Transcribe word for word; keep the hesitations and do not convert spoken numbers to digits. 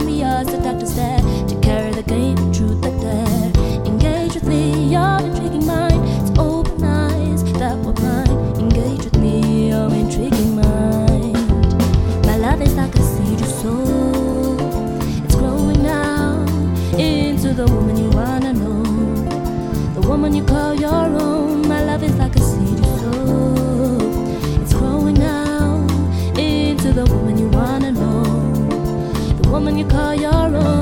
on me as the doctor said, to carry the game, truth or dare. Engage with me, your intriguing mind. It's open eyes that were blind. Engage with me, your intriguing mind. My love is like a seed you sow. It's growing now into the woman you wanna know, the woman you call your own. My love is like a seed you sow. It's growing now into the woman you wanna know, the woman you call your own.